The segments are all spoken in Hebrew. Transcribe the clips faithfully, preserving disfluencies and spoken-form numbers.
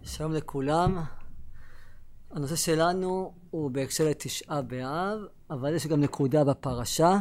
שלום לכולם. הנושא שלנו הוא בהקשר לתשעה באב, אבל יש גם נקודה בפרשה.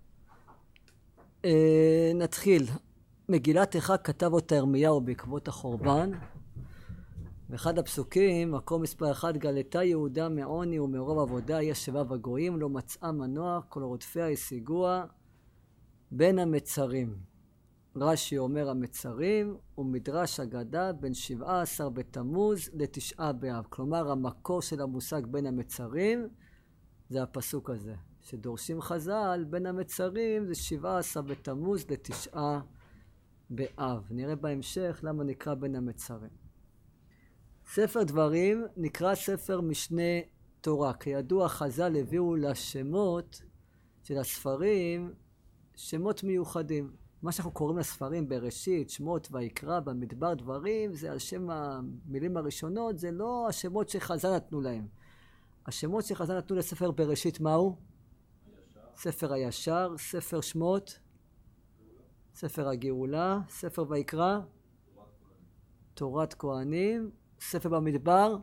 אה, נתחיל. מגילת איכה כתב אותה ירמיהו בעקבות החורבן. באחד הפסוקים, מקום מספר אחד, גלתה יהודה מעוני ומרוב עבודה, היא ישבה בגויים, לא מצאה מנוח, כל רודפיה השיגוה בין המצרים. רש"י אומר המצרים, ומדרש אגדה בין שבעה עשר בתמוז לתשעה באב. כלומר, המקור של המושג בין המצרים זה הפסוק הזה. שדורשים חז"ל, בין המצרים זה שבעה עשר בתמוז לתשעה באב. נראה בהמשך למה נקרא בין המצרים. ספר דברים נקרא ספר משנה תורה. כידוע, חז"ל הביאו לשמות של הספרים שמות מיוחדים. מה שאנחנו קוראים לספרים בראשית, שמות ויקרא, במדבר דברים, זה על שם המילים הראשונות, זה לא השמות שחז"ל נתנו להם. השמות שחז"ל נתנו לספר בראשית מהו? הישר. ספר הישר, ספר שמות, ספר הגאולה, ספר ויקרא, תורת כהנים, ספר במדבר,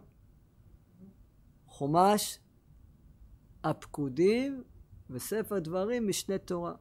חומש, הפקודים, וספר דברים, משנה תורה.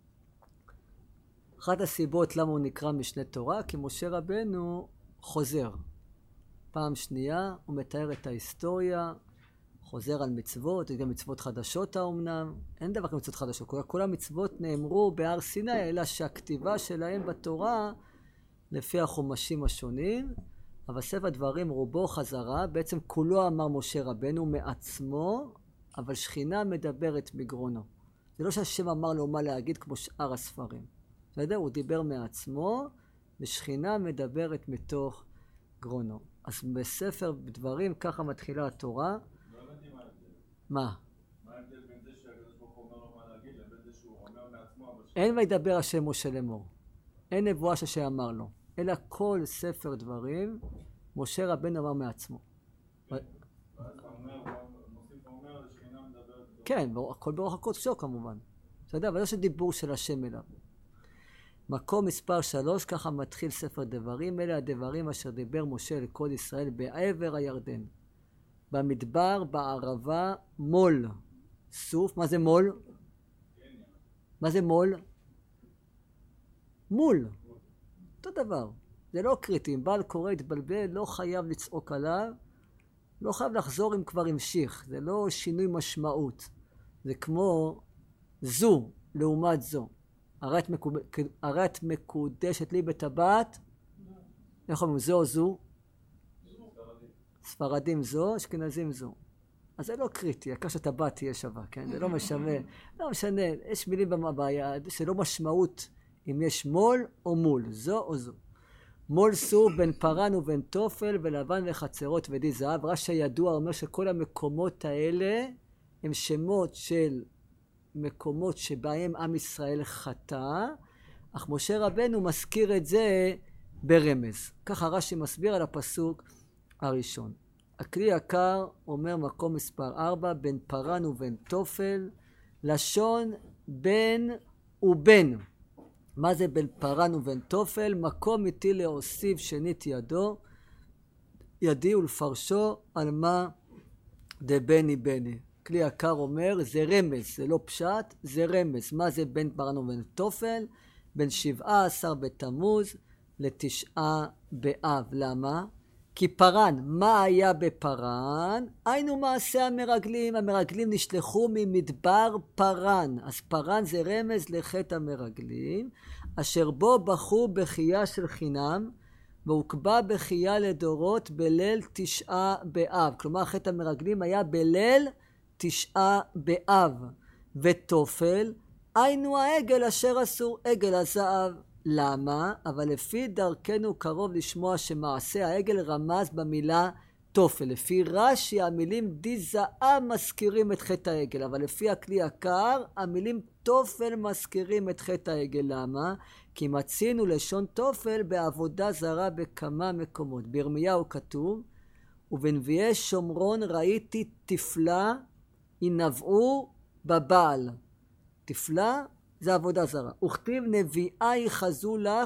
אחת הסיבות למה הוא נקרא משנה תורה, כי משה רבנו חוזר. פעם שנייה הוא מתאר את ההיסטוריה, חוזר על מצוות, יש גם מצוות חדשות האומנם, אין דבר כמצוות מצוות חדשות, כל, כל המצוות נאמרו בהר סיני, אלא שהכתיבה שלהם בתורה לפי החומשים השונים, אבל ספר דברים רובו חזרה, בעצם כולו אמר משה רבנו מעצמו, אבל שכינה מדברת מגרונו. זה לא שהשם אמר לו מה להגיד כמו שאר הספרים. בסדר? הוא דיבר מעצמו, ושכינה מדברת מתוך גרונו. אז בספר דברים ככה מתחילה התורה. לא הבנתי מה ההבדל. מה? מה ההבדל בין זה שהקדוש ברוך הוא אומר לו מה להגיד, לבין זה שהוא אומר מעצמו, אבל... אין וידבר השם משה לאמור. אין נבואה שאמר לו. אלא כל ספר דברים, משה רבנו אמר מעצמו. ואז אתה אומר, מוסיף ואומר, שכינה מדברת... כן, הכל ברוח הקודשו כמובן. בסדר? אבל לא שדיבור של השם אליו. מקום מספר שלוש, ככה מתחיל ספר דברים, אלה הדברים אשר דיבר משה לכל ישראל בעבר הירדן. במדבר, בערבה, מול. סוף, מה זה מול? מה זה מול? מול. אותו דבר. זה לא קריטי, אם בעל קורא התבלבל, לא חייב לצעוק עליו, לא חייב לחזור אם כבר המשיך. זה לא שינוי משמעות. זה כמו זו לעומת זו. הרי את מקודשת לי בטבעת, איך אומרים, זו או זו? ספרדים זו, אשכנזים זו. אז זה לא קריטי, העיקר שהטבעת תהיה שווה, כן? זה לא משנה, לא משנה, יש מילים בבעיה, שלא משמעות אם יש מול או מול, זו או זו. מול סור בין פרן ובין תופל ולבן וחצרות ודי זהב. רש"י ידוע אומר שכל המקומות האלה הם שמות של מקומות שבהם עם ישראל חטא, אך משה רבנו מזכיר את זה ברמז. ככה רש"י מסביר על הפסוק הראשון. הכלי יקר אומר מקום מספר ארבע, בין פרן ובין תופל, לשון בין ובין. מה זה בין פרן ובין תופל? מקום איתי להוסיף שנית ידו, ידי ולפרשו על מה דבני בני. כלי יקר אומר, זה רמז, זה לא פשט, זה רמז. מה זה בין פרן ובין תופל? בין שבעה עשר בתמוז לתשעה באב. למה? כי פרן, מה היה בפרן? היינו מעשה המרגלים. המרגלים נשלחו ממדבר פרן. אז פרן זה רמז לחטא המרגלים, אשר בו בחו בחייה של חינם, והוקבע בחייה לדורות בליל תשעה באב. כלומר, חטא המרגלים היה בליל תשעה באב. ותופל, היינו העגל אשר עשו, עגל הזהב. למה? אבל לפי דרכנו קרוב לשמוע שמעשה העגל רמז במילה תופל. לפי רש"י המילים די זהב מזכירים את חטא העגל, אבל לפי הכלי יקר המילים תופל מזכירים את חטא העגל. למה? כי מצינו לשון תופל בעבודה זרה בכמה מקומות. בירמיהו כתוב, ובנביאי שומרון ראיתי תפלה ינבאו בבעל. תפלה זה עבודה זרה. וכתיב נביאה יחזו לך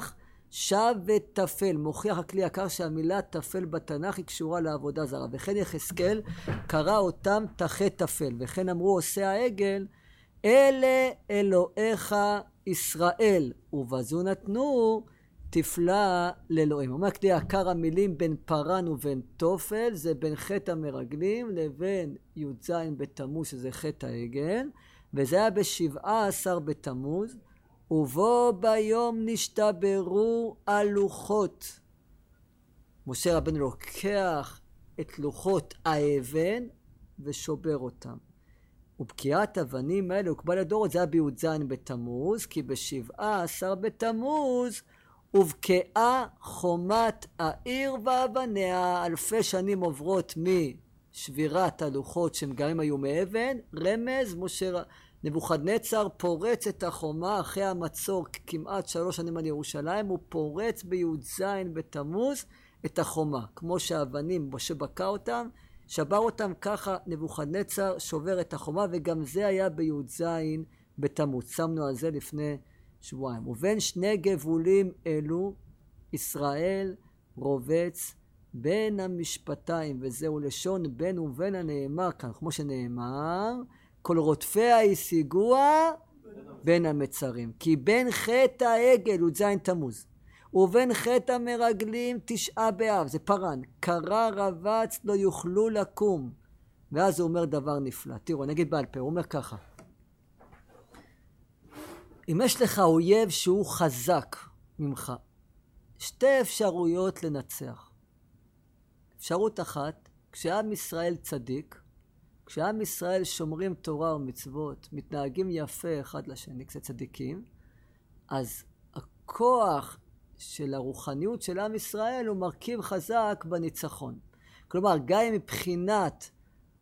שב ותפל. מוכיח הכלי יקר שהמילה תפל בתנ"ך היא קשורה לעבודה זרה. וכן יחזקאל קרא אותם תחי תפל. וכן אמרו עושי העגל, אלה אלוהיך ישראל, ובזו נתנו תפלה לאלוהים. אומר כלי יקר, המילים בין פרן ובין תופל זה בין חטא המרגלים לבין י"ז בתמוז שזה חטא העגל, וזה היה בשבעה עשר בתמוז, ובו ביום נשתברו הלוחות. משה רבנו לוקח את לוחות האבן ושובר אותם. ובקיעת אבנים האלה הוקבל לדורות, זה היה בי"ז בתמוז, כי בשבעה עשר בתמוז ובקעה חומת העיר ואבניה. אלפי שנים עוברות משבירת הלוחות שהם גם הם היו מאבן. רמז, משה נבוכדנצר פורץ את החומה אחרי המצור כמעט שלוש שנים על ירושלים, הוא פורץ בי"ז בתמוז את החומה. כמו שהאבנים, משה בקע אותם, שבר אותם, ככה נבוכדנצר שובר את החומה, וגם זה היה בי"ז בתמוז. שמנו על זה לפני שבועיים. ובין שני גבולים אלו, ישראל רובץ בין המשפטיים, וזהו לשון בין ובין הנאמר כאן, כמו שנאמר, כל רודפיה השיגוה בין המצרים. כי בין חטא העגל, י"ז תמוז, ובין חטא המרגלים תשעה באב, זה פרן, קרא רבץ לא יוכלו לקום. ואז הוא אומר דבר נפלא. תראו, נגיד בעל פה, הוא אומר ככה. אם יש לך אויב שהוא חזק ממך, שתי אפשרויות לנצח. אפשרות אחת, כשעם ישראל צדיק, כשעם ישראל שומרים תורה ומצוות, מתנהגים יפה אחד לשני, כשהם צדיקים, אז הכוח של הרוחניות של עם ישראל הוא מרכיב חזק בניצחון. כלומר, גם מבחינת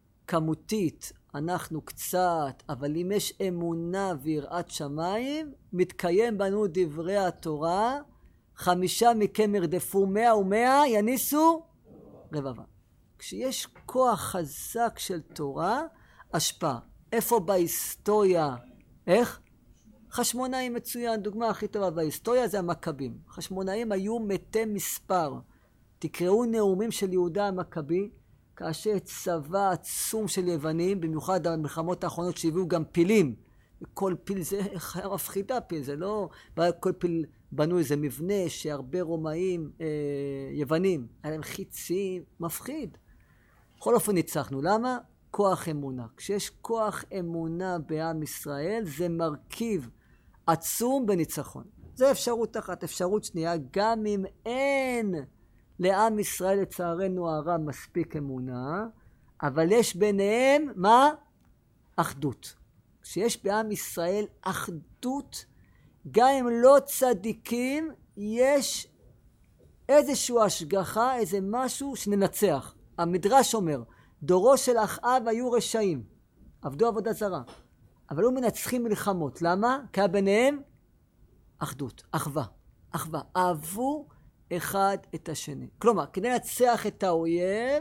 כמותית אנחנו קצת, אבל אם יש אמונה ויראת שמיים, מתקיים בנו דברי התורה, חמישה מכם ירדפו מאה ומאה יניסו רבבה. כשיש כוח חזק של תורה, השפעה. איפה בהיסטוריה? איך? חשמונאים מצוין, דוגמה הכי טובה בהיסטוריה זה המכבים. חשמונאים היו מתי מספר. תקראו נאומים של יהודה המכבי, כאשר צבא עצום של יוונים, במיוחד במלחמות האחרונות שהביאו גם פילים. כל פיל זה חיה מפחידה פיל, זה לא, כל פיל בנו איזה מבנה שהרבה רומאים אה, יוונים, היה להם חיצים, מפחיד. בכל אופן ניצחנו, למה? כוח אמונה. כשיש כוח אמונה בעם ישראל, זה מרכיב עצום בניצחון. זה אפשרות אחת. אפשרות שנייה, גם אם אין לעם ישראל לצערנו הרב מספיק אמונה, אבל יש ביניהם, מה? אחדות. כשיש בעם ישראל אחדות, גם אם לא צדיקים, יש איזושהי השגחה, איזה משהו שננצח. המדרש אומר, דורו של אחאב היו רשעים, עבדו עבודה זרה, אבל היו מנצחים מלחמות. למה? כי היה ביניהם אחדות, אחווה, אחווה. אהבו אחד את השני. כלומר, כדי לנצח את האויב,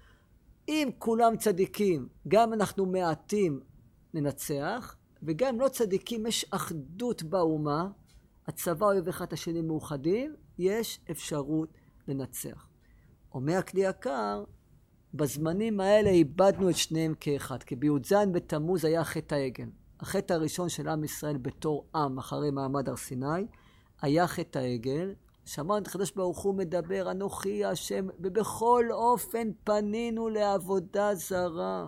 אם כולם צדיקים, גם אנחנו מעטים ננצח, וגם אם לא צדיקים, יש אחדות באומה, הצבא אוהב אחד את השני מאוחדים, יש אפשרות לנצח. אומר הכלי יקר, בזמנים האלה איבדנו את שניהם כאחד, כי בי"ז בתמוז היה חטא העגל. החטא הראשון של עם ישראל בתור עם אחרי מעמד הר סיני, היה חטא העגל. שמענו את הקדוש ברוך הוא מדבר, אנוכי השם, ובכל אופן פנינו לעבודה זרה.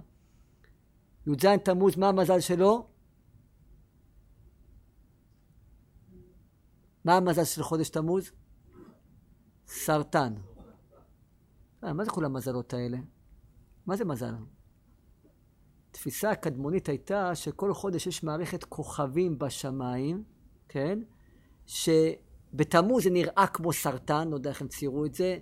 י"ז תמוז, מה המזל שלו? מה המזל של חודש תמוז? סרטן. אה, מה זה כל המזלות האלה? מה זה מזל? תפיסה הקדמונית הייתה שכל חודש יש מערכת כוכבים בשמיים, כן? שבתמוז זה נראה כמו סרטן, לא יודע איך הם ציירו את זה,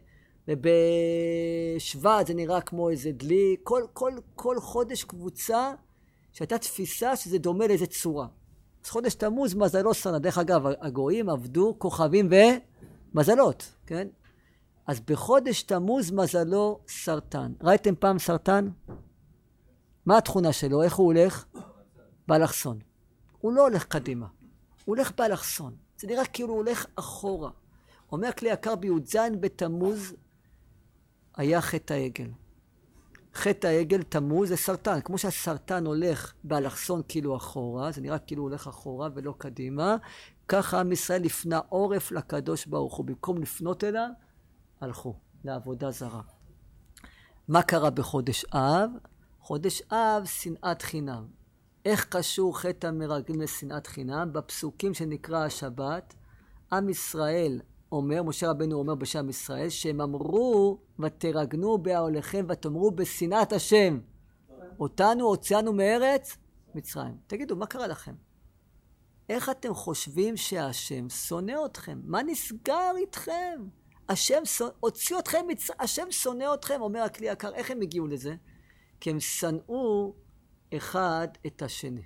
ובשבט זה נראה כמו איזה דלי, כל, כל, כל חודש קבוצה שהייתה תפיסה שזה דומה לאיזה צורה. אז חודש תמוז מזלו סרטן. דרך אגב, הגויים עבדו כוכבים ומזלות, כן? אז בחודש תמוז מזלו סרטן. ראיתם פעם סרטן? מה התכונה שלו? איך הוא הולך? באלכסון. הוא לא הולך קדימה. הוא הולך באלכסון. זה נראה כאילו הוא הולך אחורה. אומר כלי יקר בי"ז בתמוז היה חטא העגל. חטא העגל תמוז זה סרטן. כמו שהסרטן הולך באלכסון כאילו אחורה, זה נראה כאילו הולך אחורה ולא קדימה, ככה עם ישראל לפנה עורף לקדוש ברוך הוא. במקום לפנות אליו, הלכו לעבודה זרה. מה קרה בחודש אב? חודש אב, שנאת חינם. איך קשור חטא המרגלים לשנאת חינם? בפסוקים שנקרא השבת, עם ישראל אומר, משה רבנו אומר בשם ישראל, שהם אמרו ותרגנו בהולכם ותאמרו בשנאת השם. אותנו הוצאנו מארץ מצרים. תגידו, מה קרה לכם? איך אתם חושבים שהשם שונא אתכם? מה נסגר איתכם? השם הוציא אתכם, השם שונא אתכם, אומר הכלי יקר. איך הם הגיעו לזה? כי הם שנאו אחד את השני.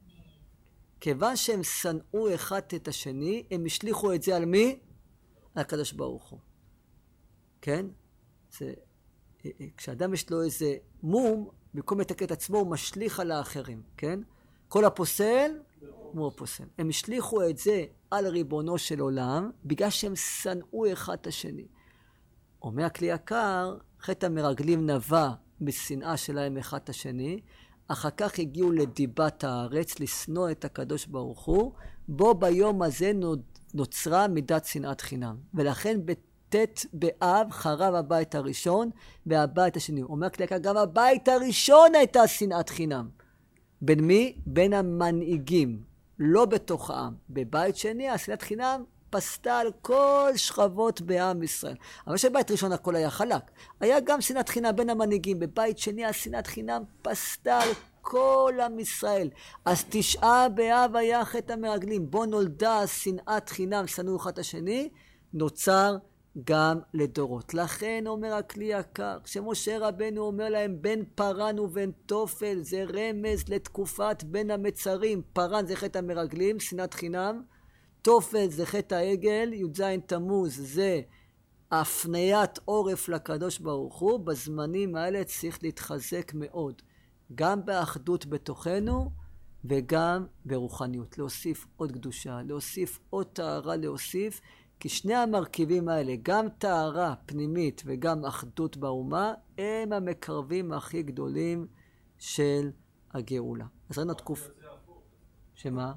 כיוון שהם שנאו אחד את השני, הם השליחו את זה על מי? על הקדוש ברוך הוא. כן? זה, כשאדם יש לו איזה מום, במקום לתקן את עצמו, הוא משליך על האחרים. כן? כל הפוסל, הוא הפוסל. הם השליחו את זה על ריבונו של עולם, בגלל שהם שנאו אחד את השני. אומר הכלי יקר, חטא המרגלים נבע בשנאה שלהם אחד את השני, אחר כך הגיעו לדיבת הארץ, לשנוא את הקדוש ברוך הוא, בו ביום הזה נוצרה מידת שנאת חינם. ולכן בט' באב חרב הבית הראשון והבית השני. אומר כלי יקר, גם הבית הראשון הייתה שנאת חינם. בין מי? בין המנהיגים, לא בתוך העם. בבית שני, השנאת חינם פסתה על כל שכבות בעם ישראל. אבל שבבית ראשון הכל היה חלק. היה גם שנאת חינם בין המנהיגים. בבית שני השנאת חינם פסתה על כל עם ישראל. אז תשעה באב היה חטא המרגלים. בו נולדה שנאת חינם, שנאו אחד השני, נוצר גם לדורות. לכן אומר הכלי יקר, כשמשה רבנו אומר להם בין פרן ובין תופל, זה רמז לתקופת בין המצרים. פרן זה חטא המרגלים, שנאת חינם. תופל זה חטא העגל, י"ז תמוז זה הפניית עורף לקדוש ברוך הוא. בזמנים האלה צריך להתחזק מאוד, גם באחדות בתוכנו וגם ברוחניות. להוסיף עוד קדושה, להוסיף עוד טהרה, להוסיף, כי שני המרכיבים האלה, גם טהרה פנימית וגם אחדות באומה, הם המקרבים הכי גדולים של הגאולה. אז ראינו תקוף... שמה?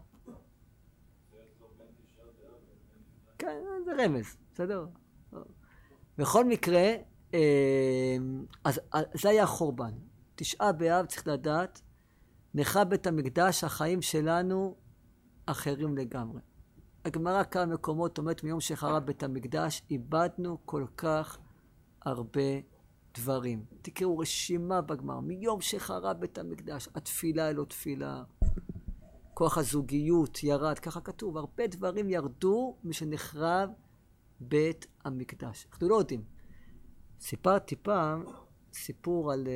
כן, זה רמז, בסדר? בכל מקרה, אז זה היה חורבן. תשעה באב צריך לדעת, נחרב בית המקדש, החיים שלנו אחרים לגמרי. הגמרא כמה מקומות אומרת, מיום שחרב בית המקדש, איבדנו כל כך הרבה דברים. תקראו רשימה בגמרא, מיום שחרב בית המקדש, התפילה אלו תפילה, כוח הזוגיות ירד, ככה כתוב, הרבה דברים ירדו משנחרב בית המקדש. אנחנו לא יודעים. סיפרתי פעם סיפור על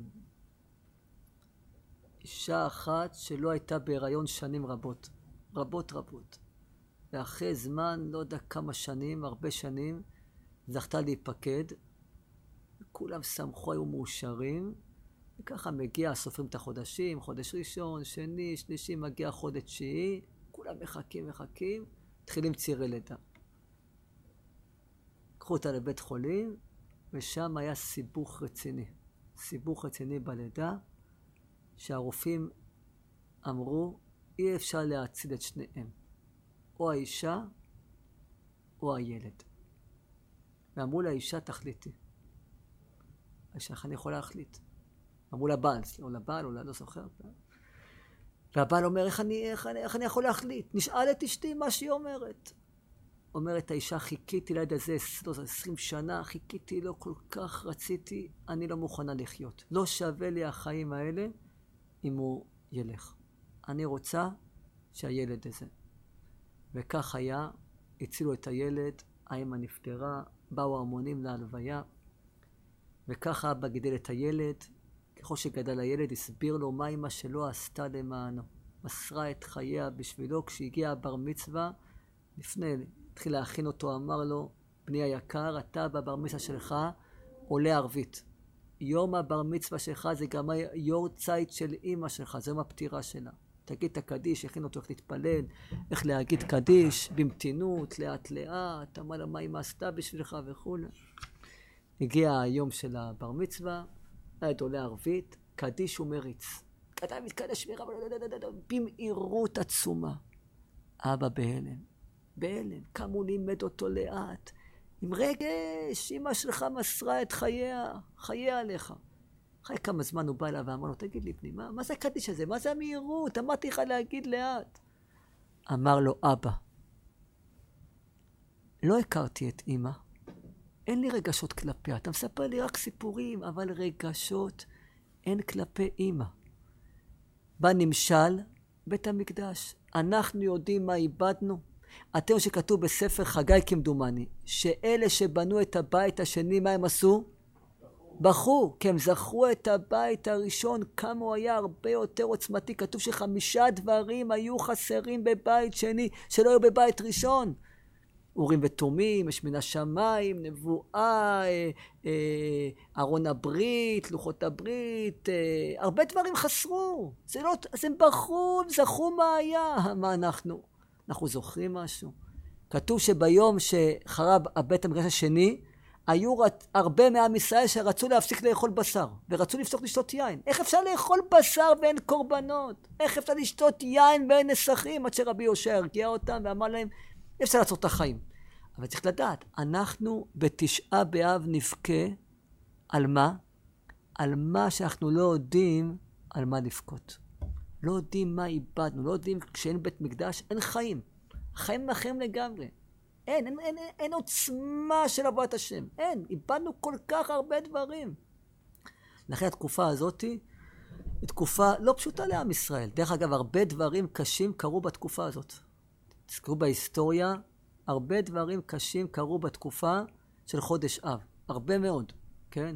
אישה אחת שלא הייתה בהיריון שנים רבות, רבות רבות. ואחרי זמן, לא יודע כמה שנים, הרבה שנים, זכתה להיפקד. כולם שמחו, היו מאושרים. וככה מגיע, סופרים את החודשים, חודש ראשון, שני, שלישי, מגיע חודש תשיעי, כולם מחכים, מחכים, מתחילים צירי לידה. קחו אותה לבית חולים, ושם היה סיבוך רציני. סיבוך רציני בלידה, שהרופאים אמרו, אי אפשר להציל את שניהם. או האישה, או הילד. ואמרו לאישה, תחליטי. האישה, איך אני יכולה להחליט? אמרו לבעל, או לבעל, או לא זוכר. והבעל אומר, איך אני, איך, אני, איך אני יכול להחליט? נשאל את אשתי מה שהיא אומרת. אומרת האישה, חיכיתי ליד הזה עשרים שנה, חיכיתי לו, כל כך רציתי, אני לא מוכנה לחיות. לא שווה לי החיים האלה אם הוא ילך. אני רוצה שהילד הזה. וכך היה, הצילו את הילד, האמא נפטרה, באו המונים להלוויה, וככה אבא גידל את הילד. ככל שגדל הילד, הסביר לו מה אמא שלו עשתה למענו. מסרה את חייה בשבילו. כשהגיע הבר מצווה, לפני, התחיל להכין אותו, אמר לו, בני היקר, אתה בבר מצווה שלך עולה ערבית. יום הבר מצווה שלך זה גם היורצייט של אמא שלך, זה יום הפטירה שלה. תגיד את הקדיש, הכין אותו איך להתפלל, איך להגיד קדיש, במתינות, לאט לאט, אמר לה מה אמא עשתה בשבילך וכו'. הגיע היום של הבר מצווה, היה עולה ערבית, קדיש ומריץ. קדם מתקדש מרב, במהירות עצומה. אבא בהלם, בהלם, כמה הוא לימד אותו לאט. עם רגש, אמא שלך מסרה את חייה, חייה עליך. אחרי כמה זמן הוא בא אליו ואמר לו, תגיד לי פני, מה, מה זה הקדיש הזה? מה זה המהירות? אמרתי לך להגיד לאט. אמר לו, אבא, לא הכרתי את אמא. אין לי רגשות כלפיה. אתה מספר לי רק סיפורים, אבל רגשות אין כלפי אמא. בא נמשל בית המקדש. אנחנו יודעים מה איבדנו. אתם שכתוב בספר חגי כמדומני, שאלה שבנו את הבית השני, מה הם עשו? בחו, כי הם זכרו את הבית הראשון, כמה הוא היה הרבה יותר עוצמתי. כתוב שחמישה דברים היו חסרים בבית שני, שלא היו בבית ראשון. אורים ותומים, יש מן השמיים, נבואה, אה, אה, ארון הברית, לוחות הברית, אה, הרבה דברים חסרו. זה לא, אז הם בחרו, הם זכרו מה היה. מה אנחנו? אנחנו זוכרים משהו. כתוב שביום שחרב הבית המקדש השני, היו הרבה מעם ישראל שרצו להפסיק לאכול בשר, ורצו לפסוק לשתות יין. איך אפשר לאכול בשר ואין קורבנות? איך אפשר לשתות יין ואין נסכים? עד שרבי יהושע הרגיע אותם ואמר להם, אפשר לעצור את החיים. אבל צריך לדעת, אנחנו בתשעה באב נבכה על מה? על מה שאנחנו לא יודעים על מה לבכות. לא יודעים מה איבדנו, לא יודעים כשאין בית מקדש, אין חיים. חיים אחרים לגמרי. אין, אין, אין, אין, אין עוצמה של עבודת השם. אין, איבדנו כל כך הרבה דברים. לכן התקופה הזאת היא תקופה לא פשוטה לעם ישראל. דרך אגב, הרבה דברים קשים קרו בתקופה הזאת. תזכרו בהיסטוריה, הרבה דברים קשים קרו בתקופה של חודש אב. הרבה מאוד, כן?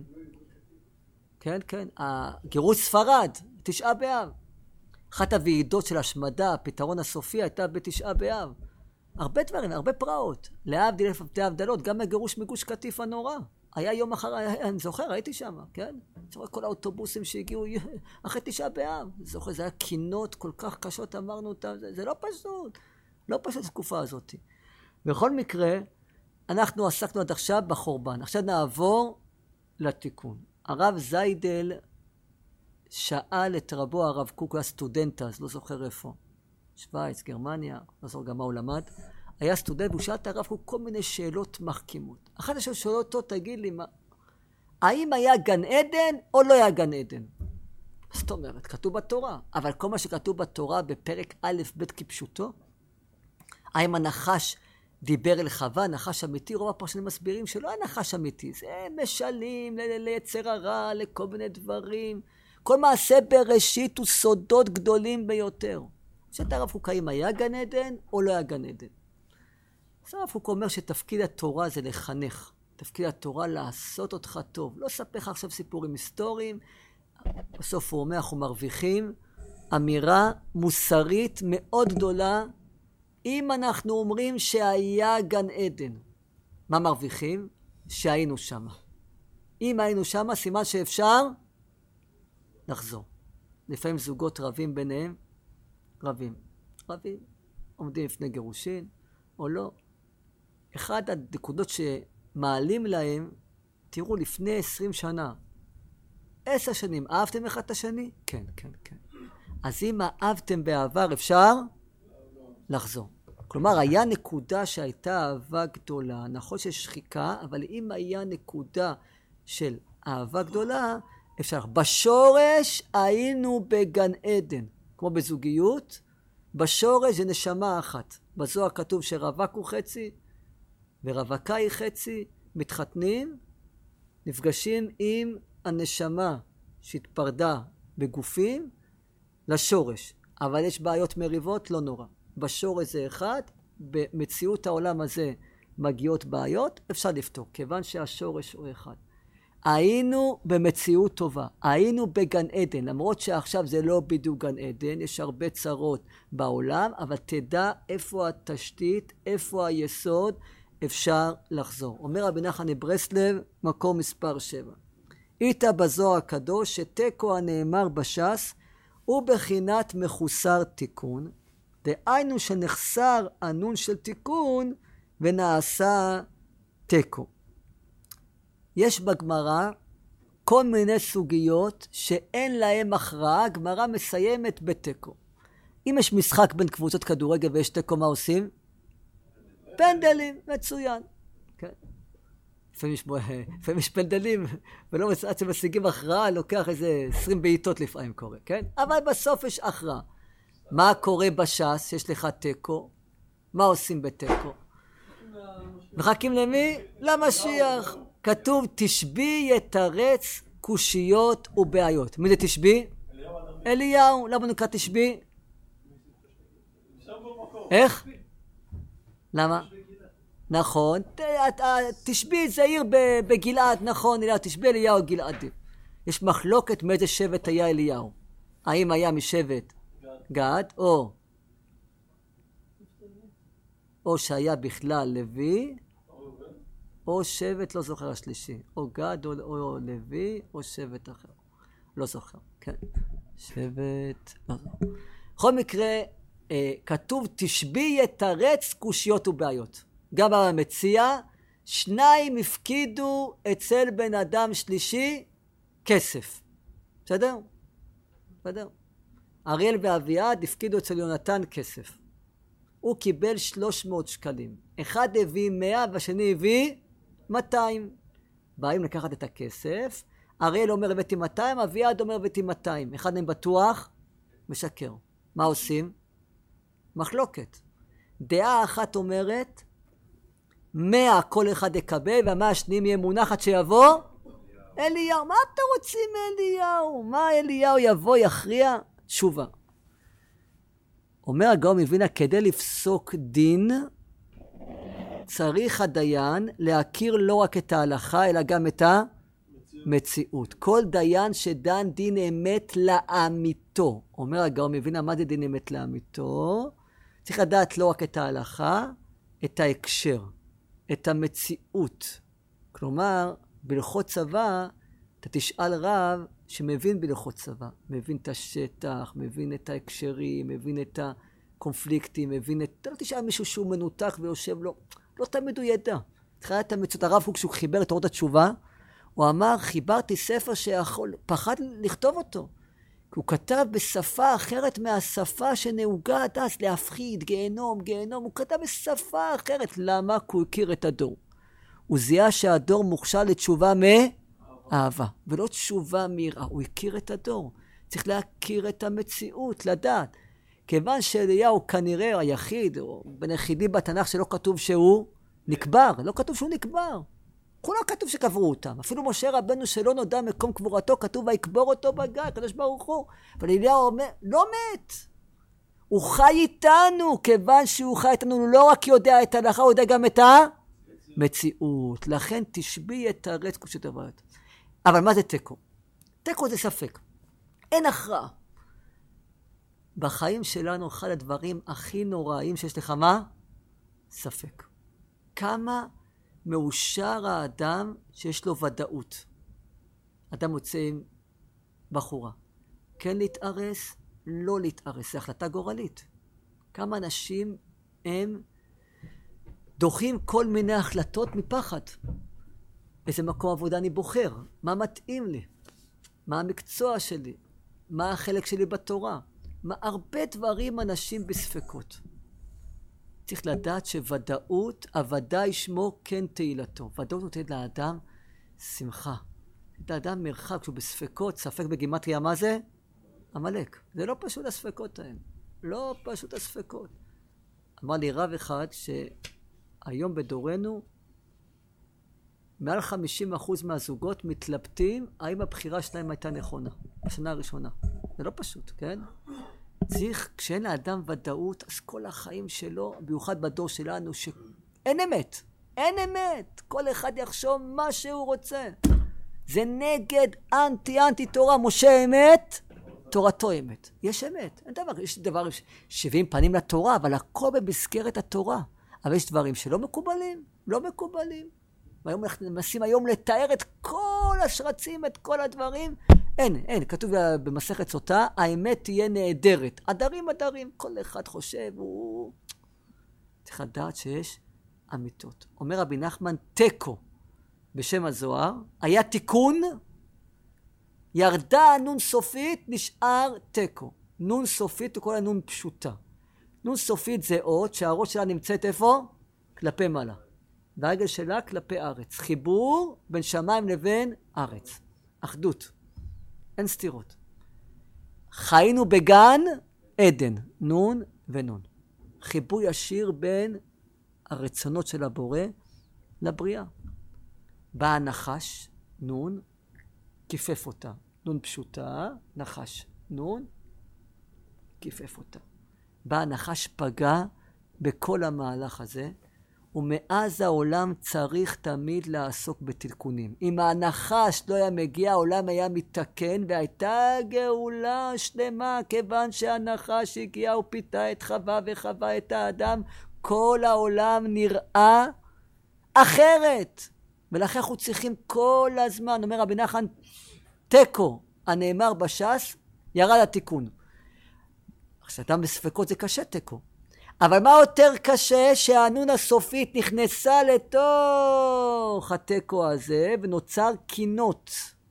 כן, כן. הגירוש ספרד, תשעה באב. אחת הוועידות של השמדה, הפתרון הסופי, הייתה בתשעה באב. הרבה דברים, הרבה פרעות. להבדיל אלף אלפי הבדלות, גם הגירוש מגוש קטיף הנורא. היה יום אחר, אני זוכר, הייתי שם, כן? זוכר כל האוטובוסים שהגיעו אחרי תשעה באב. זוכר, זה היה קינות כל כך קשות, אמרנו אותם, זה, זה לא פשוט. לא פשוט התקופה הזאת. בכל מקרה, אנחנו עסקנו עד עכשיו בחורבן. עכשיו נעבור לתיקון. הרב זיידל שאל את רבו הרב קוק, הוא היה סטודנט אז, לא זוכר איפה. שוויץ, גרמניה, לא זוכר גם מה הוא למד. היה סטודנט, והוא שאל את הרב קוק כל מיני שאלות מחכימות. אחת השאלות שואלות אותו, תגיד לי, מה, האם היה גן עדן או לא היה גן עדן? זאת אומרת, כתוב בתורה. אבל כל מה שכתוב בתורה בפרק א' ב' כפשוטו, האם הנחש דיבר אל חווה, נחש אמיתי? רוב הפרשנים מסבירים שלא היה נחש אמיתי. זה משלים ליצר הרע, לכל מיני דברים. כל מעשה בראשית הוא סודות גדולים ביותר. שאת הרב קוק, האם היה גן עדן או לא היה גן עדן? אז הרב קוק אומר שתפקיד התורה זה לחנך. תפקיד התורה לעשות אותך טוב. לא ספר לך עכשיו סיפורים היסטוריים. בסוף הוא אומר, אנחנו מרוויחים אמירה מוסרית מאוד גדולה. אם אנחנו אומרים שהיה גן עדן, מה מרוויחים? שהיינו שם. אם היינו שם, סימן שאפשר לחזור. לפעמים זוגות רבים ביניהם, רבים, רבים, עומדים לפני גירושין, או לא. אחד הנקודות שמעלים להם, תראו, לפני עשרים שנה, עשר שנים, אהבתם אחד את השני? כן, כן, כן. אז אם אהבתם בעבר, אפשר לחזור. כלומר, היה נקודה שהייתה אהבה גדולה, נכון שיש שחיקה, אבל אם היה נקודה של אהבה גדולה, אפשר. בשורש היינו בגן עדן, כמו בזוגיות, בשורש זה נשמה אחת. בזוהר כתוב שרווק הוא חצי, ורווקה היא חצי, מתחתנים, נפגשים עם הנשמה שהתפרדה בגופים לשורש. אבל יש בעיות מריבות, לא נורא. בשורש זה אחד, במציאות העולם הזה מגיעות בעיות, אפשר לפתור, כיוון שהשורש הוא אחד. היינו במציאות טובה, היינו בגן עדן, למרות שעכשיו זה לא בדיוק גן עדן, יש הרבה צרות בעולם, אבל תדע איפה התשתית, איפה היסוד, אפשר לחזור. אומר רבי נחמן מברסלב, מקום מספר שבע. איתה בזוהר הקדוש, שתיקו הנאמר בש"ס, הוא בחינת מחוסר תיקון, דהיינו שנחסר הנון של תיקון ונעשה תיקו. יש בגמרא כל מיני סוגיות שאין להם הכרעה, הגמרא מסיימת בתיקו. אם יש משחק בין קבוצות כדורגל ויש תיקו, מה עושים? פנדלים, מצוין. כן. לפעמים יש, לפעמים יש פנדלים, ולא עד שמשיגים הכרעה, לוקח איזה עשרים בעיטות לפעמים קורה, כן? אבל בסוף יש הכרעה. מה קורה בש"ס? יש לך תיקו. מה עושים בתיקו? מחכים למי? למשיח. כתוב, תשבי יתרץ קושיות ובעיות. מי זה תשבי? אליהו. למה נקרא תשבי? איך? למה? נכון. תשבי זה עיר בגלעד, נכון, אליהו. תשבי אליהו גלעדי. יש מחלוקת מאיזה שבט היה אליהו. האם היה משבט גד, או או שהיה בכלל לוי, או שבט, לא זוכר השלישי, או גד, או, או לוי, או שבט אחר. לא זוכר, כן. שבט, לא זוכר. בכל מקרה, אה, כתוב, תשבי יתרץ קושיות ובעיות. גם המציע, שניים הפקידו אצל בן אדם שלישי כסף. בסדר? בסדר. אריאל ואביעד הפקידו אצל יונתן כסף. הוא קיבל שלוש מאות שקלים. אחד הביא מאה והשני הביא מאתיים. באים לקחת את הכסף. אריאל אומר הבאתי מאתיים, אביעד אומר הבאתי מאתיים. אחד מהם בטוח, משקר. מה עושים? מחלוקת. דעה אחת אומרת, מאה כל אחד יקבל, והמאה השניים יהיה מונחת שיבוא אליהו. מה אתה רוצים מאליהו? מה אליהו יבוא יכריע? תשובה. אומר הגאון מווילנה, כדי לפסוק דין, צריך הדיין להכיר לא רק את ההלכה, אלא גם את המציאות. כל דיין שדן דין אמת לאמיתו. אומר הגאון מווילנה, מה זה דין אמת לאמיתו? צריך לדעת לא רק את ההלכה, את ההקשר, את המציאות. כלומר, בהלכות צבא, אתה תשאל רב שמבין בהלכות צבא, מבין את השטח, מבין את ההקשרים, מבין את הקונפליקטים, מבין את... אתה לא תשאל מישהו שהוא מנותק ויושב לו, לא תמיד הוא ידע. תחילה את המציאות, הרב הוא כשהוא חיבר את אורות התשובה, הוא אמר, חיברתי ספר שיכול, פחד לכתוב אותו. כי הוא כתב בשפה אחרת מהשפה שנהוגה עד אז, להפחיד, גיהנום, גיהנום, הוא כתב בשפה אחרת. למה? כי הוא הכיר את הדור. הוא זיהה שהדור מוכשר לתשובה מאהבה, ולא תשובה מיראה. הוא הכיר את הדור. צריך להכיר את המציאות, לדעת. כיוון שאליהו כנראה היחיד, או בין היחידים בתנ"ך שלא כתוב שהוא נקבר, לא כתוב שהוא נקבר. כולה כתוב שקברו אותם. אפילו משה רבנו שלא נודע מקום קבורתו, כתוב ויקבור אותו בגג, הקדוש ברוך הוא. אבל אליהו אומר, לא מת. הוא חי איתנו, כיוון שהוא חי איתנו, הוא לא רק יודע את ההלכה, הוא יודע גם את המציאות. לכן תשבי יתרץ קושיות ובעיות. אבל מה זה תיקו? תיקו זה ספק. אין הכרעה. בחיים שלנו אחד הדברים הכי נוראים שיש לך מה? ספק. כמה מאושר האדם שיש לו ודאות. אדם מוצא עם בחורה. כן להתארס, לא להתארס. זו החלטה גורלית. כמה אנשים הם דוחים כל מיני החלטות מפחד. איזה מקום עבודה אני בוחר? מה מתאים לי? מה המקצוע שלי? מה החלק שלי בתורה? מה הרבה דברים אנשים בספקות. צריך לדעת שוודאות, הוודאי שמו כן תהילתו. ודאות נותנת לאדם שמחה. את האדם מרחק, כשהוא בספקות, ספק בגימטריה, מה זה? עמלק. זה לא פשוט הספקות האלה. לא פשוט הספקות. אמר לי רב אחד שהיום בדורנו, מעל חמישים אחוז מהזוגות מתלבטים האם הבחירה שלהם הייתה נכונה. בשנה הראשונה. זה לא פשוט, כן? צריך, כשאין לאדם ודאות, אז כל החיים שלו, במיוחד בדור שלנו, שאין אמת. אין אמת. כל אחד יחשוב מה שהוא רוצה. זה נגד אנטי אנטי תורה. משה אמת, תורתו אמת. יש אמת. אין דבר, יש דבר שבעים פנים לתורה, אבל הכל במסגרת התורה. אבל יש דברים שלא מקובלים, לא מקובלים. והיום אנחנו מנסים היום לתאר את כל השרצים, את כל הדברים. אין, אין, כתוב במסכת סוטה, האמת תהיה נהדרת. עדרים, עדרים, כל אחד חושב, הוא... צריך לדעת שיש אמיתות. אומר רבי נחמן, תיקו, בשם הזוהר, היה תיקון, ירדה נון סופית, נשאר תיקו. נון סופית הוא כל הנון פשוטה. נון סופית זה אות שהראש שלה נמצאת איפה? כלפי מעלה. והרגל שלה כלפי ארץ. חיבור בין שמיים לבין ארץ. אחדות. אין סתירות. חיינו בגן עדן. נון ונון. חיבור ישיר בין הרצונות של הבורא לבריאה. בא הנחש, נון, כיפף אותה. נון פשוטה, נחש. נון, כיפף אותה. בא הנחש פגע בכל המהלך הזה, ומאז העולם צריך תמיד לעסוק בתיקונים. אם הנחש לא היה מגיע, העולם היה מתקן, והייתה גאולה שלמה, כיוון שהנחש הגיע ופיתה את חווה וחווה את האדם, כל העולם נראה אחרת. ולכן אנחנו צריכים כל הזמן, אומר רבי נחמן, תיקו, הנאמר בש"ס, ירד התיקון. כשאדם בספקות זה קשה תיקו. אבל מה יותר קשה? שהנון הסופית נכנסה לתוך התיקו הזה ונוצר קינות.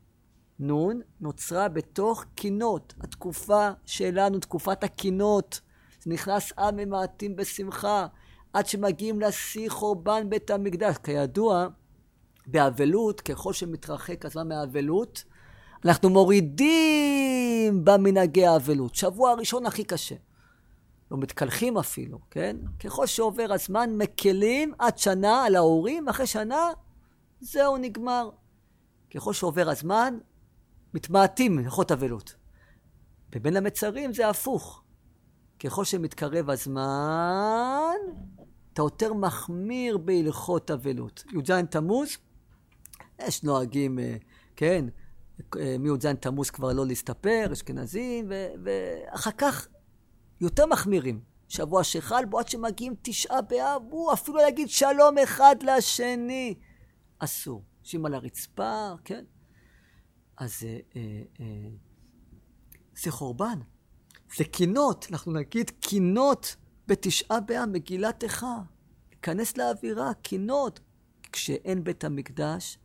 נון נוצרה בתוך קינות. התקופה שלנו, תקופת הקינות, זה נכנס עם ממעטים בשמחה, עד שמגיעים לשיא חורבן בית המקדש. כידוע, באבלות, ככל שמתרחק הזמן מהאבלות, אנחנו מורידים במנהגי האבלות. שבוע הראשון הכי קשה. לא מתקלחים אפילו, כן? ככל שעובר הזמן, מקלים עד שנה על ההורים, אחרי שנה, זהו נגמר. ככל שעובר הזמן, מתמעטים הלכות אבלות. ובין המצרים זה הפוך. ככל שמתקרב הזמן, אתה יותר מחמיר בהלכות אבלות. י"ז תמוז, יש נוהגים, כן, מי"ז תמוז כבר לא להסתפר, אשכנזים, ואחר כך יותר מחמירים. שבוע שחל, בו עד שמגיעים תשעה באב, הוא אפילו להגיד שלום אחד לשני. אסור. שים על הרצפה, כן? אז אה, אה, אה, זה חורבן. זה קינות, אנחנו נגיד קינות בתשעה באב, מגילת איכה. להיכנס לאווירה, קינות. כשאין בית המקדש,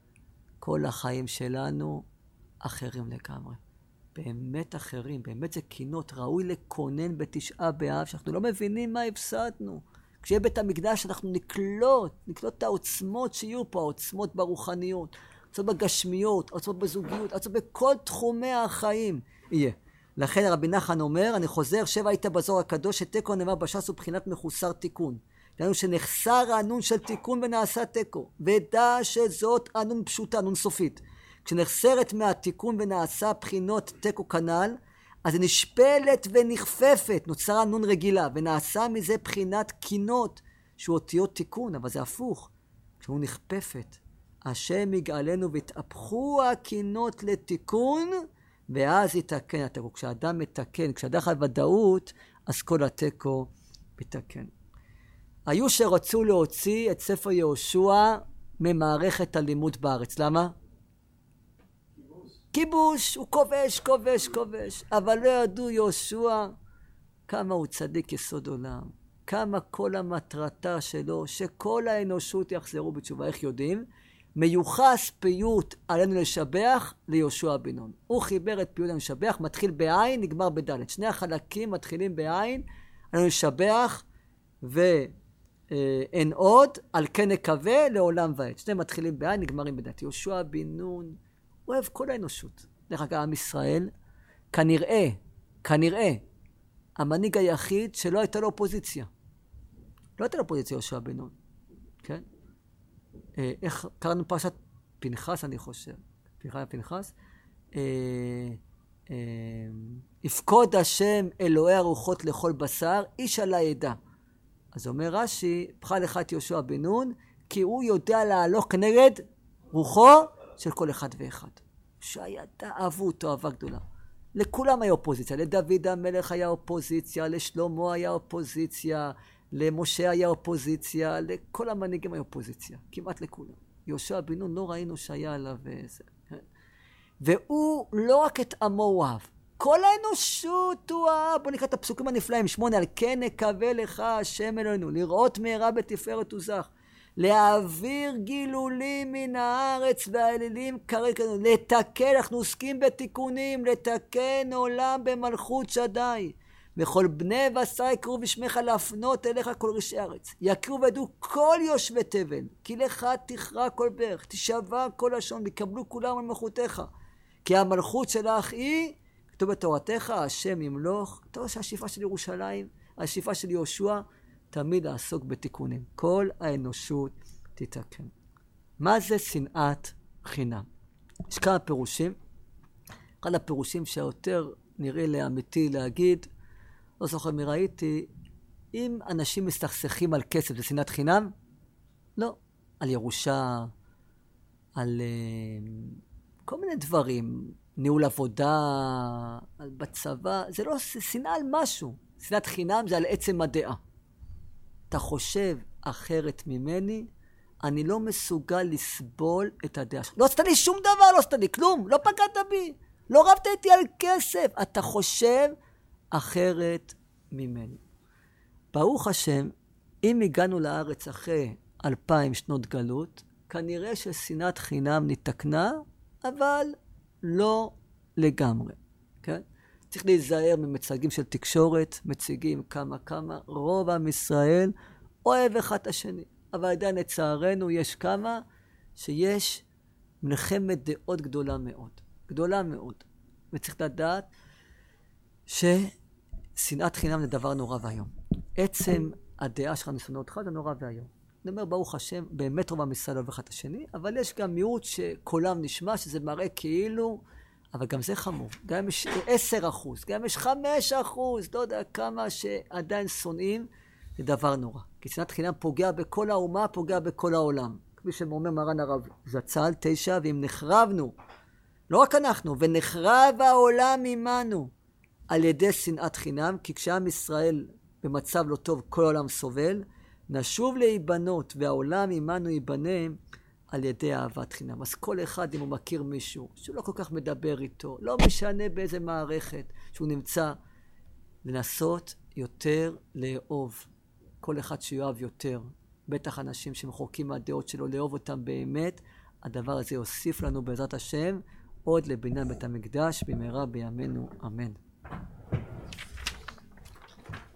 כל החיים שלנו אחרים לגמרי. באמת אחרים, באמת זה קינות, ראוי לקונן בתשעה באב, שאנחנו לא מבינים מה הפסדנו. כשיהיה בית המקדש אנחנו נקלוט, נקלוט את העוצמות שיהיו פה, העוצמות ברוחניות, העוצמות בגשמיות, העוצמות בזוגיות, העוצמות בכל תחומי החיים יהיה. לכן רבי נחמן אומר, אני חוזר, שבע היית בזוהר הקדוש, שתיקו נאמר בש"ס הוא בחינת מחוסר תיקון. דהיינו שנחסר הנון של תיקון ונעשה תיקו, ודע שזאת הנון פשוטה, נון סופית. כשנחסרת מהתיקון ונעשה בחינות תיקו כנל, אז היא נשפלת ונחפפת, נוצרה נון רגילה, ונעשה מזה בחינת קינות, שהוא אותיות תיקון, אבל זה הפוך. כשהוא נכפפת, השם יגאלנו והתהפכו הקינות לתיקון, ואז יתקן התיקו. כשאדם מתקן, כשאדם על ודאות, אז כל התיקו מתקן. היו שרצו להוציא את ספר יהושע ממערכת הלימוד בארץ. למה? כיבוש, הוא כובש, כובש, כובש. אבל לא ידעו יהושע כמה הוא צדיק יסוד עולם. כמה כל המטרתה שלו, שכל האנושות יחזרו בתשובה. איך יודעים? מיוחס פיוט עלינו לשבח ליהושע בן נון. הוא חיבר את פיוט עלינו לשבח, מתחיל בעין, נגמר בדלת. שני החלקים מתחילים בעין, עלינו לשבח ואין עוד, על כן נקווה לעולם ועד. שני מתחילים בעין, נגמרים בדלת. יהושע בן נון אוהב כל האנושות. דרך אגב, עם ישראל, כנראה, כנראה, המנהיג היחיד שלא הייתה לו אופוזיציה. לא הייתה לו אופוזיציה יהושע בן נון. כן? איך קראנו פרשת פנחס, אני חושב. פנחס פנחס. יפקוד השם אלוהי הרוחות לכל בשר, איש על הידע. אז אומר רש"י, בחר לך את יהושע בן נון, כי הוא יודע להלוך כנגד רוחו של כל אחד ואחד. שהידע אהבו אותו אהבה גדולה. לכולם היה אופוזיציה. לדוד המלך היה אופוזיציה, לשלמה היה אופוזיציה, למשה היה אופוזיציה, לכל המנהיגים היה אופוזיציה. כמעט לכולם. יהושע בן נון לא ראינו שהיה עליו איזה. והוא לא רק את עמו הוא אהב, כל האנושות הוא אהב. בואו נקרא את הפסוקים הנפלאים, שמונה, על כן נקווה לך השם אלוהינו, לראות מהרה בתפארת וזך, להעביר גילולים מן הארץ והאלילים כרגע, לתקן, אנחנו עוסקים בתיקונים, לתקן עולם במלכות שדי, וכל בני בשר יקראו בשמך, להפנות אליך כל רשעי הארץ, יכירו וידעו כל יושבי תבל, כי לך תכרע כל ברך, תשבע כל לשון, ויקבלו כולם על מלכותך, כי המלכות שלך היא, כתוב בתורתך, השם ימלוך. אתה רואה שהשאיפה של ירושלים, השאיפה של יהושע, תמיד לעסוק בתיקונים. כל האנושות תתקן. מה זה שנאת חינם? יש כמה פירושים. אחד הפירושים שהיותר נראה לי אמיתי להגיד, לא זוכר מי ראיתי, אם אנשים מסתכסכים על כסף, זה שנאת חינם? לא. על ירושה, על uh, כל מיני דברים, ניהול עבודה, על בצבא, זה לא שנאה על משהו. שנאת חינם זה על עצם הדעה. אתה חושב אחרת ממני, אני לא מסוגל לסבול את הדעה שלך. לא עשתה לי שום דבר, לא עשתה לי כלום, לא פגעת בי, לא רבת איתי על כסף. אתה חושב אחרת ממני. ברוך השם, אם הגענו לארץ אחרי אלפיים שנות גלות, כנראה ששנאת חינם נתקנה, אבל לא לגמרי. כן? צריך להיזהר ממצגים של תקשורת, מציגים כמה כמה, רוב עם ישראל אוהב אחד את השני. אבל עדיין לצערנו יש כמה שיש מלחמת דעות גדולה מאוד. גדולה מאוד. וצריך לדעת ששנאת חינם זה דבר נורא והיום. עצם הדעה שלך נשנא אותך זה נורא והיום. אני אומר, ברוך השם, באמת רוב עם ישראל אוהב אחד את השני, אבל יש גם מיעוט שקולם נשמע, שזה מראה כאילו, אבל גם זה חמור. גם אם יש עשר אחוז, גם אם יש חמש אחוז, לא יודע כמה שעדיין שונאים, זה דבר נורא. כי שנאת חינם פוגע בכל האומה, פוגע בכל העולם. כפי שאומר מרן הרב זצ"ל, תשע, ואם נחרבנו, לא רק אנחנו, ונחרב העולם עמנו, על ידי שנאת חינם, כי כשעם ישראל במצב לא טוב, כל העולם סובל, נשוב להיבנות, והעולם עמנו ייבנה על ידי אהבת חינם. אז כל אחד, אם הוא מכיר מישהו, שהוא לא כל כך מדבר איתו, לא משנה באיזה מערכת שהוא נמצא, לנסות יותר לאהוב. כל אחד שיואב יותר, בטח אנשים שמחוקים מהדעות שלו, לאהוב אותם באמת, הדבר הזה יוסיף לנו בעזרת השם, עוד לבניין בית המקדש, במהרה בימינו, אמן.